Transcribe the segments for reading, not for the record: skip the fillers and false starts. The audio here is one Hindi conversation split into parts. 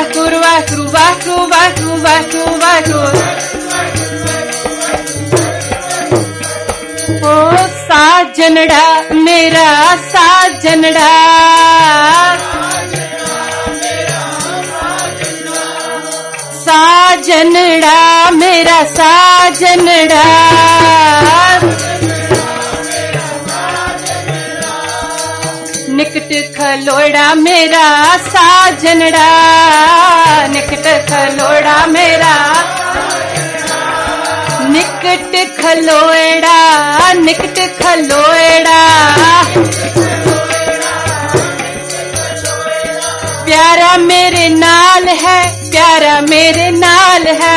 वाकुर वाकुर वाकुर वाकुर वाकुर वाकुर। ओ साजनड़ा मेरा साजनड़ा, साजनड़ा मेरा साजनड़ा, निकट खलोड़ा मेरा साजनड़ा, निकट खलोड़ा मेरा, निकट खलोड़ा, निकट खलोड़ा, प्यारा मेरे नाल है, प्यारा मेरे नाल है,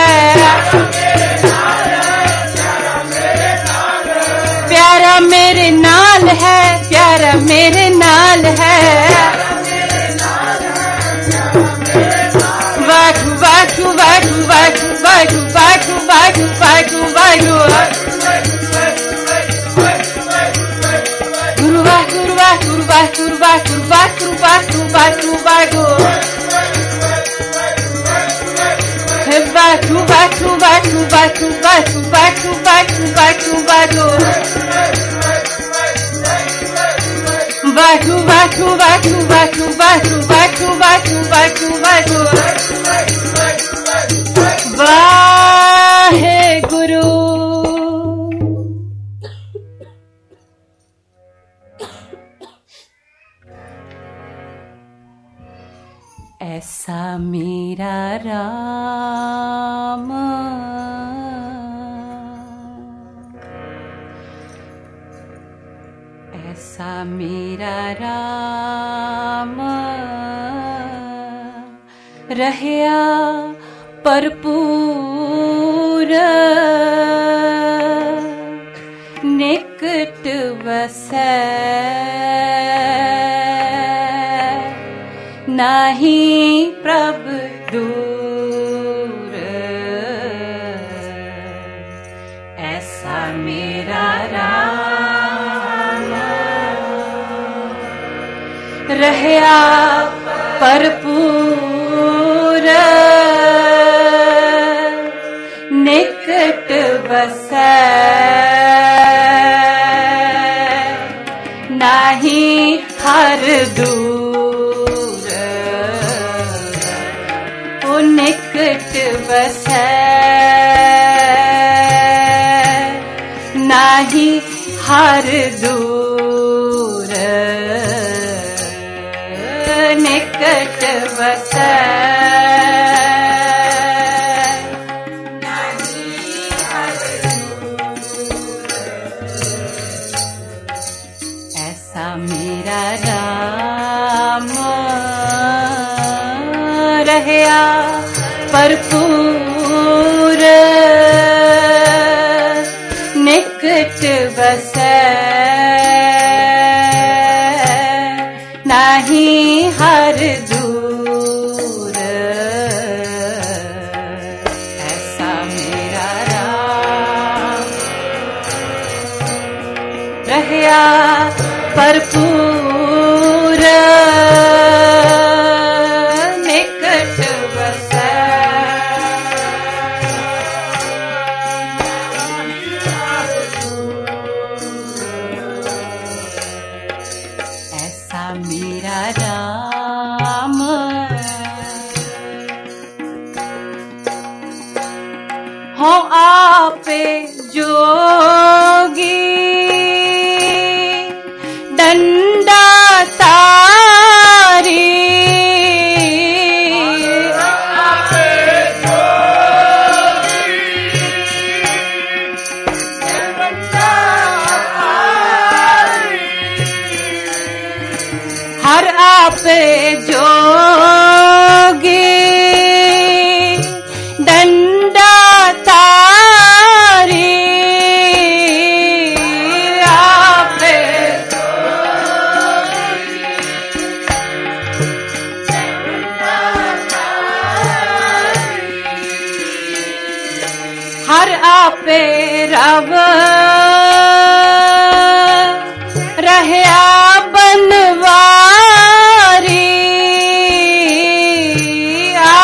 प्यारा मेरे नाल है, प्यारा मेरे नाल है। वाकु वाकु वाकु वाकु वाकु वाकु वाकु वाकु वाकु, गुरु वाकु वाकु वाकु वाकु वाकु वाकु वाकु वाकु, वाकु वाकु वाकु वाकु वाकु वाकु वाकु वाकु वाकु, वाकु वाकु वाकु वाकु वाकु वाकु वाकु वाकु वाकु। वाहे गुरु। ऐसा मेरा राम, ऐसा मेरा राम, रहया भरपूर, निकट वसै नाही प्रभ दूर। ऐसा मेरा राम, रहया भरपूर, निकट वसै नाही हर दूर। ओ निकट वसै नाही हर दूर, निकट वसै नाही हर दूर। ऐसा मेरा राम, रहया भरपूर, निकट वसै नाही हर दूर। ऐसा मेरा राम, रहया भरपूर, निकट वसै ऐसा मेरा राम। हो आपे जोगी डंडा तारी, हर आपे जोगी डंडा तारी, आपे हर आपे रब रहया बनवारी,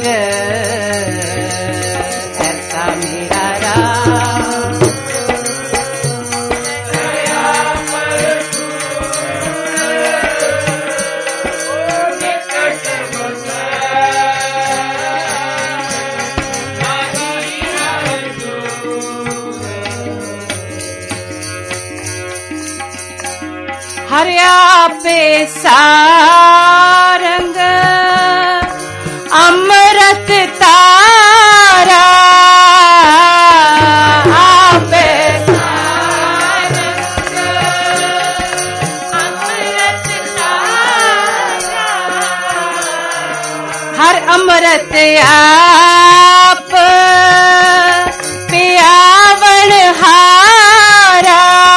हरिया पे सारंग अमृत तारा आपे सारंग अमृत तारा हर अमृत आप पियावण हारा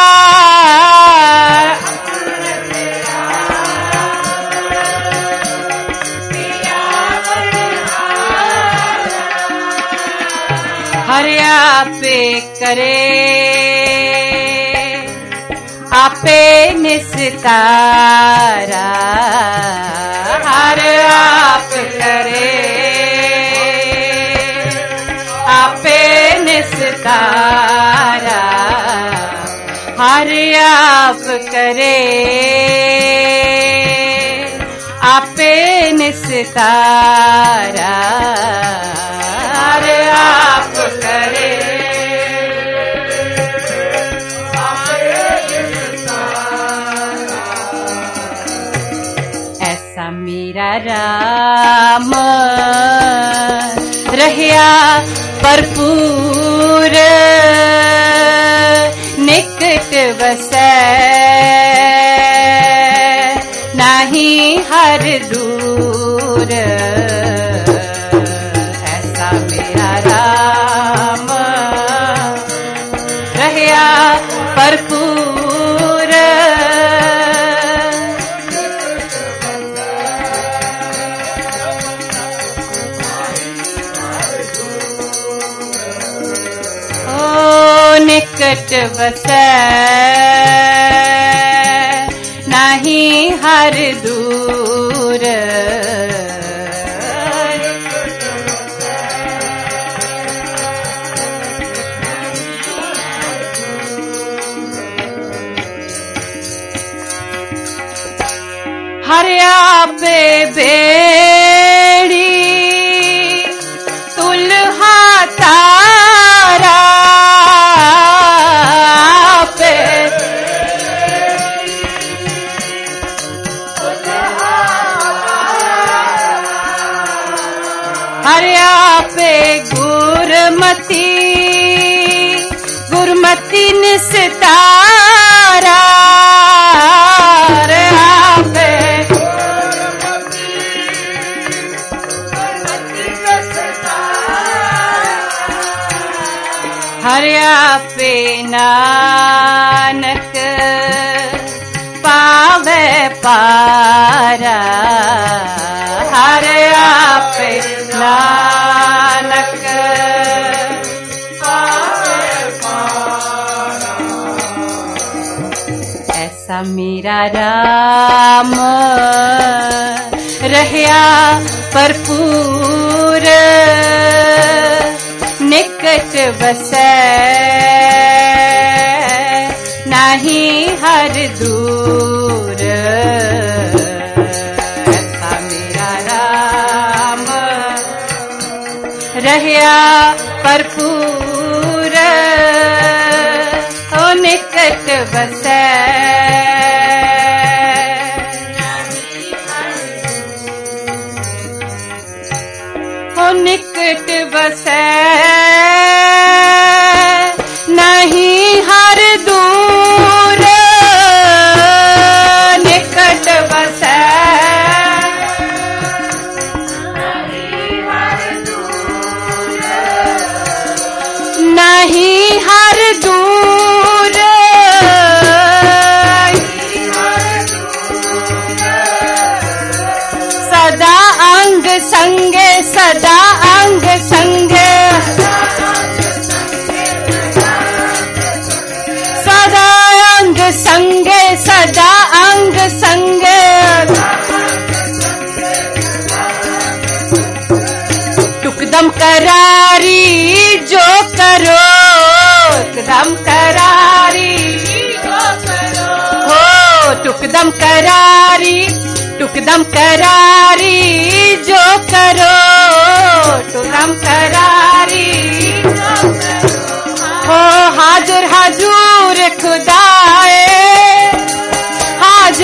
हर आपे करे आपे निस्तारा हर आप करे आपे निस्तारा हर आप करे आपे निस्तारा हर आप करे ऐसा मेरा राम रहिया भरपूर निकट बसै नहीं हर दूर ऐसा मेरा राम रहिया भरपूर ओ निकट बसै नहीं हर दूर हर आपे बेड़ी तुल्हा तारा आपे हर आपे गुरमती गुरमती निस्तारा हर आपे नानक पावे पारा हर आपे नानक पावे पारा ऐसा मेरा राम रहिया भरपूर निकट बसै नहीं हर दूर ऐसा मेरा राम रहिया भरपूर ओ निकट बसै ओ निकट बसै नहीं हर दूर निकट बसै नहीं हर दूर सदा अंग संगे सदा अंग संगे सदा अंग संगे सदा अंग संगे टुकदम करारी जो करो टुकदम करारी जो करो हो टुकदम करारी जो करो टुकदम करारी हो हाजुर हाजूर खुदाए हाज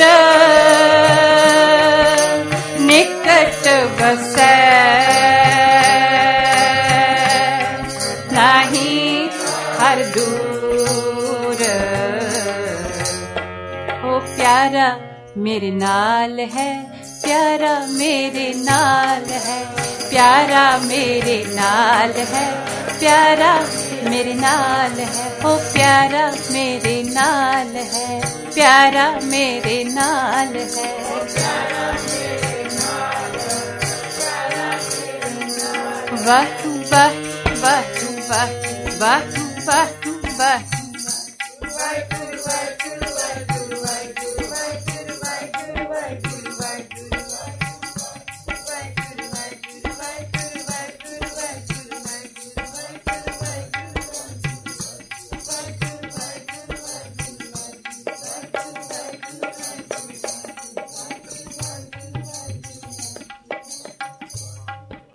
निकट बसै नहीं हर दूर। ओ प्यारा मेरे नाल है, प्यारा मेरे नाल है, प्यारा मेरे नाल है, प्यारा मेरे नाल है, ओ प्यारा मेरे नाल है, प्यारा मेरे नाल है। वाह वाह वाह वाह वाह वाह वाह।